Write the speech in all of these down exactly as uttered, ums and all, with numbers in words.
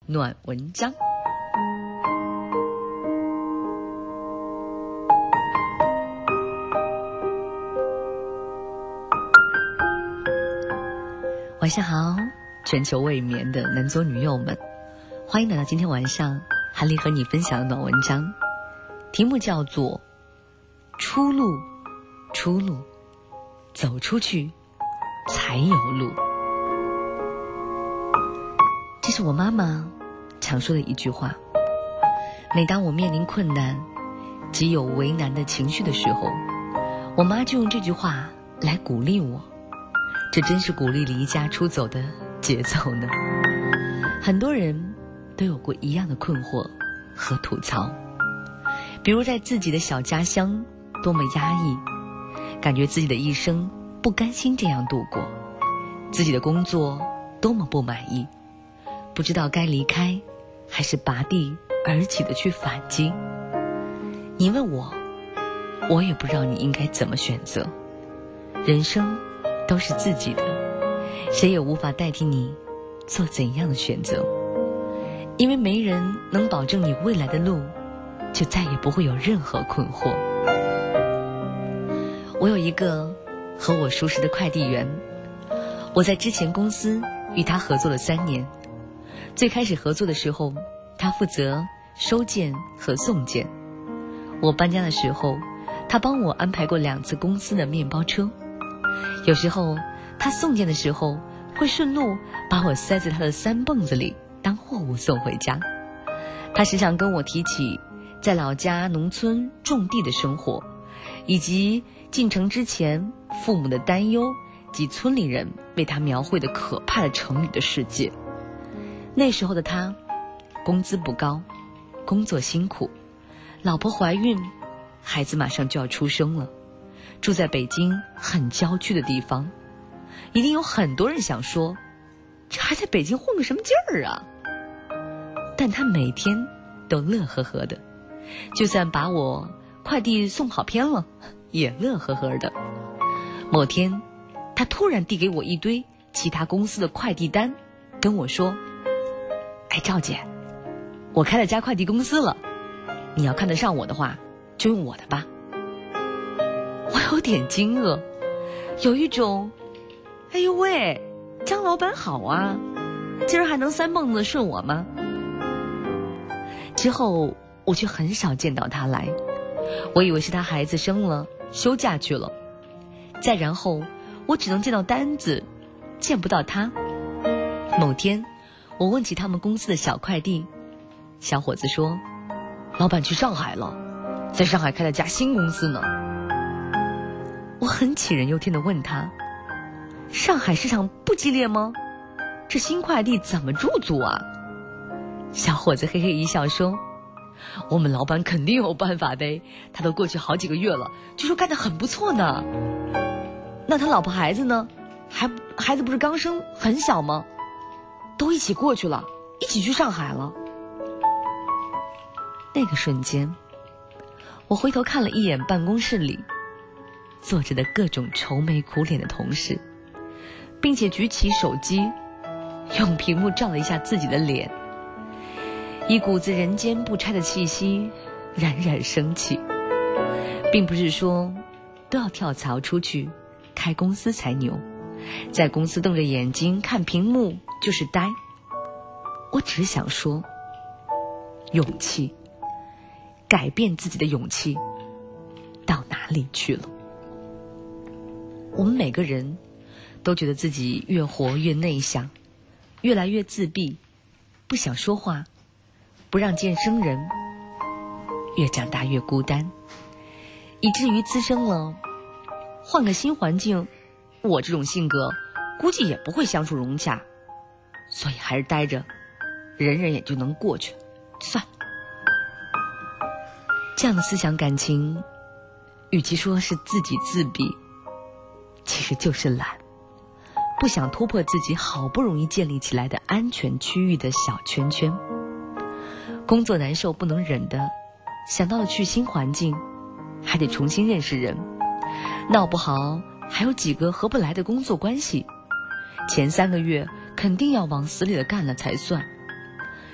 暖文章。晚上好，全球未眠的男左女右们，欢迎来到今天晚上韩丽和你分享的暖文章，题目叫做出路，出路，走出去才有路。这是我妈妈常说的一句话，每当我面临困难极有为难的情绪的时候，我妈就用这句话来鼓励我，这真是鼓励离家出走的节奏呢。很多人都有过一样的困惑和吐槽，比如在自己的小家乡多么压抑，感觉自己的一生不甘心这样度过，自己的工作多么不满意，不知道该离开还是拔地而起的去反击。你问我，我也不知道你应该怎么选择。人生都是自己的，谁也无法代替你做怎样的选择，因为没人能保证你未来的路就再也不会有任何困惑。我有一个和我熟识的快递员，我在之前公司与他合作了三年。最开始合作的时候，他负责收件和送件。我搬家的时候，他帮我安排过两次公司的面包车。有时候他送件的时候，会顺路把我塞在他的三蹦子里当货物送回家。他时常跟我提起在老家农村种地的生活，以及进城之前父母的担忧及村里人为他描绘的可怕的成语的世界。那时候的他工资不高，工作辛苦，老婆怀孕，孩子马上就要出生了，住在北京很郊区的地方。一定有很多人想说，这还在北京混个什么劲儿啊？但他每天都乐呵呵的，就算把我快递送跑偏了也乐呵呵的。某天他突然递给我一堆其他公司的快递单，跟我说，哎，赵姐，我开了家快递公司了，你要看得上我的话就用我的吧。我有点惊愕，有一种哎呦喂，张老板好啊，今儿还能三蹦子顺我吗？之后我却很少见到他来，我以为是他孩子生了休假去了。再然后我只能见到单子，见不到他。某天我问起他们公司的小快递，小伙子说，老板去上海了，在上海开了家新公司呢。我很杞人忧天地问他，上海市场不激烈吗？这新快递怎么驻足啊？小伙子嘿嘿一笑说，我们老板肯定有办法的，他都过去好几个月了，据说干得很不错呢。那他老婆孩子呢？还孩子不是刚生很小吗？都一起过去了，一起去上海了。那个瞬间，我回头看了一眼办公室里坐着的各种愁眉苦脸的同事，并且举起手机用屏幕照了一下自己的脸，一股子人间不拆的气息冉冉升起。并不是说都要跳槽出去开公司才牛，在公司瞪着眼睛看屏幕就是呆。我只是想说，勇气，改变自己的勇气到哪里去了？我们每个人都觉得自己越活越内向，越来越自闭，不想说话，不让见生人，越长大越孤单，以至于滋生了换个新环境，我这种性格估计也不会相处融洽，所以还是待着，忍忍也就能过去，算了。这样的思想感情，与其说是自己自闭，其实就是懒，不想突破自己好不容易建立起来的安全区域的小圈圈。工作难受不能忍的，想到了去新环境，还得重新认识人，闹不好还有几个合不来的工作关系，前三个月肯定要往死里的干了才算。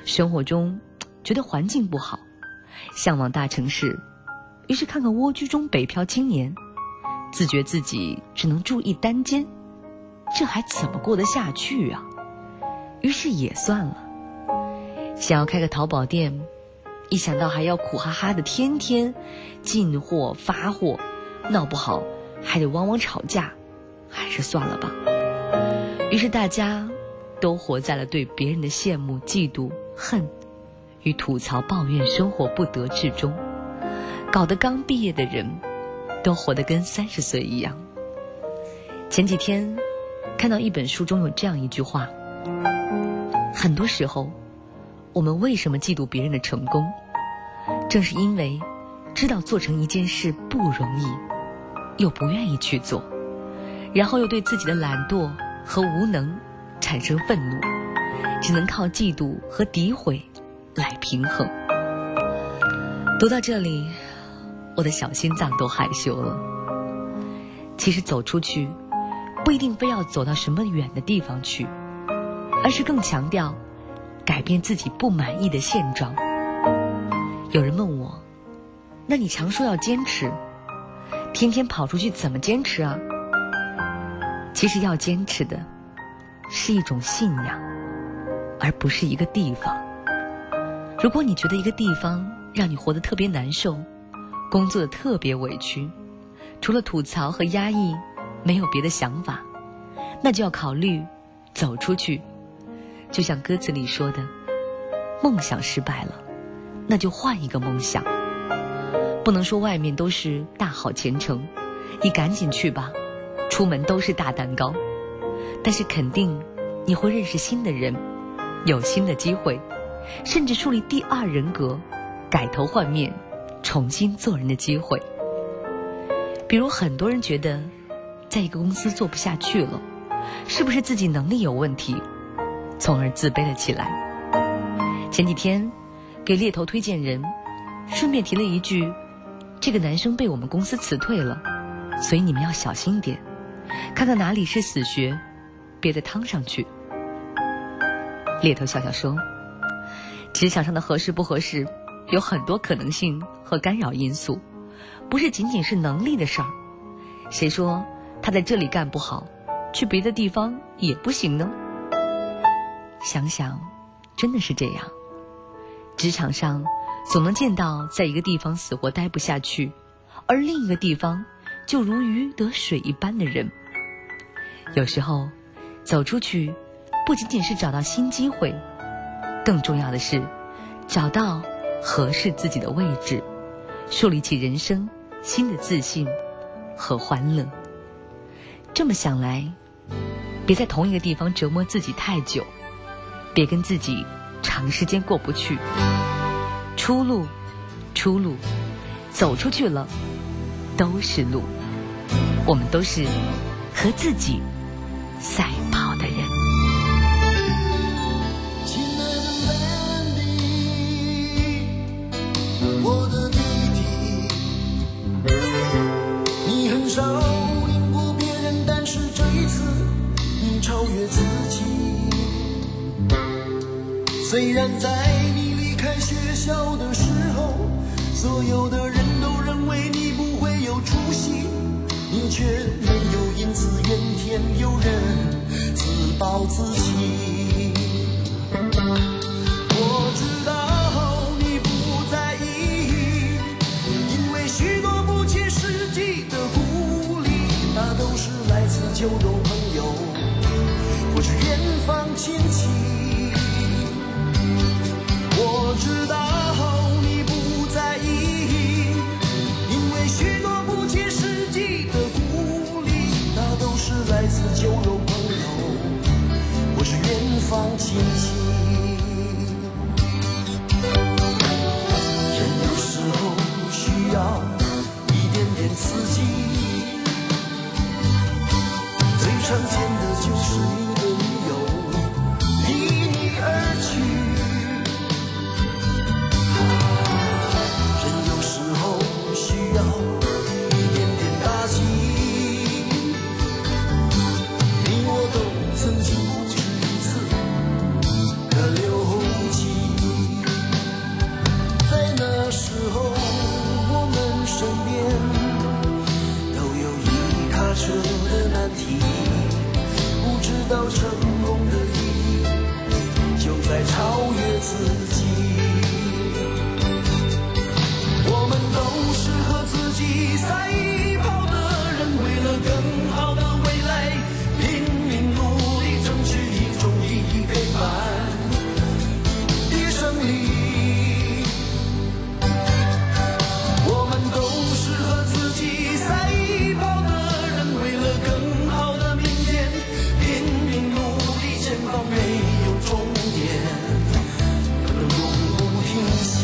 生活中觉得环境不好，向往大城市，于是看看蜗居中北漂青年，自觉自己只能住一单间，这还怎么过得下去啊？于是也算了。想要开个淘宝店，一想到还要苦哈哈的天天进货发货，闹不好还得汪汪吵架，还是算了吧。于是大家都活在了对别人的羡慕、嫉妒、恨与吐槽、抱怨生活不得志中，搞得刚毕业的人都活得跟三十岁一样。前几天看到一本书中有这样一句话，很多时候我们为什么嫉妒别人的成功，正是因为知道做成一件事不容易，又不愿意去做，然后又对自己的懒惰和无能产生愤怒，只能靠嫉妒和诋毁来平衡。读到这里，我的小心脏都害羞了。其实走出去不一定非要走到什么远的地方去，而是更强调改变自己不满意的现状。有人问我，那你常说要坚持，天天跑出去怎么坚持啊？其实要坚持的是一种信仰，而不是一个地方。如果你觉得一个地方让你活得特别难受，工作的特别委屈，除了吐槽和压抑没有别的想法，那就要考虑走出去。就像歌词里说的，梦想失败了，那就换一个梦想。不能说外面都是大好前程，你赶紧去吧，出门都是大蛋糕。但是肯定你会认识新的人，有新的机会，甚至树立第二人格，改头换面，重新做人的机会。比如很多人觉得在一个公司做不下去了，是不是自己能力有问题，从而自卑了起来。前几天给猎头推荐人，顺便提了一句，这个男生被我们公司辞退了，所以你们要小心点，看看哪里是死穴，别再趟上去。猎头笑笑说，职场上的合适不合适有很多可能性和干扰因素，不是仅仅是能力的事儿。谁说他在这里干不好，去别的地方也不行呢？想想真的是这样。职场上总能见到在一个地方死活待不下去，而另一个地方就如鱼得水一般的人。有时候走出去不仅仅是找到新机会，更重要的是找到合适自己的位置，树立起人生新的自信和欢乐。这么想来，别在同一个地方折磨自己太久，别跟自己长时间过不去。出路，出路，走出去了，都是路。我们都是和自己赛跑的人。 亲爱的 Mandy， 我的弟弟，你很少赢过别人，但是这一次你超越自己。虽然在你离开学校的时候，所有的人都认为你不会有出息，你却没有因此怨天尤人，自暴自弃。我知道你不在意，因为许多不切实际的鼓励，那都是来自酒肉朋友或是远方亲戚。我知道你不在意，因为许多不切实际的鼓励，那都是来自酒肉朋友或是远方亲戚。 自己。我们都是和自己赛跑的人，为了更好的未来拼命努力，争取一种意义非凡的胜利。我们都是和自己赛跑的人，为了更好的明天拼命努力，前方没有终点，奋斗永不停息。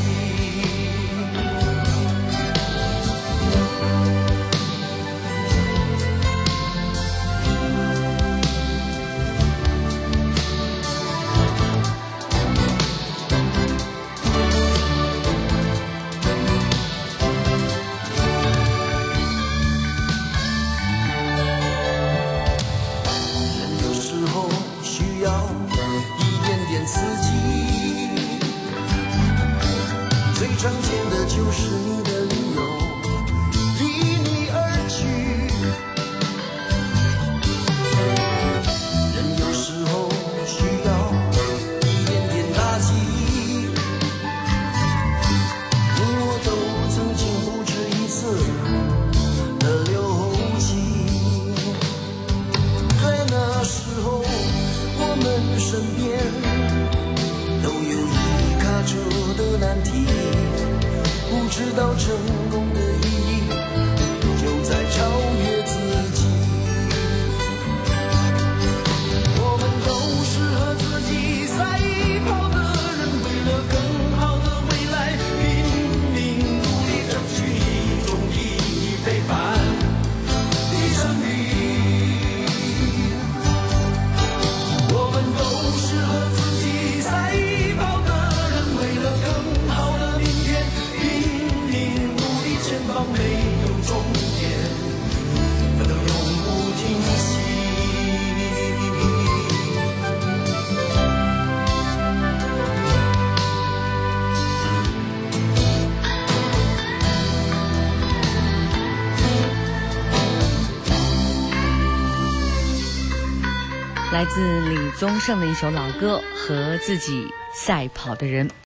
最常见的就是你的理由离你而去，人有时候需要一点点打击，你我都曾经不止一次的流涕，在那时候我们身边都有一卡车的难题，不知道成功的意义就在超越自己。我们都是和自己赛跑的人，为了更好的未来拼命努力，争取一种意义非凡的胜利。我们都是和自己赛跑的人，为了更好的明天拼命努力，前方没有终点，奋斗永不停息。 来自李宗盛的一首老歌《和自己赛跑的人》。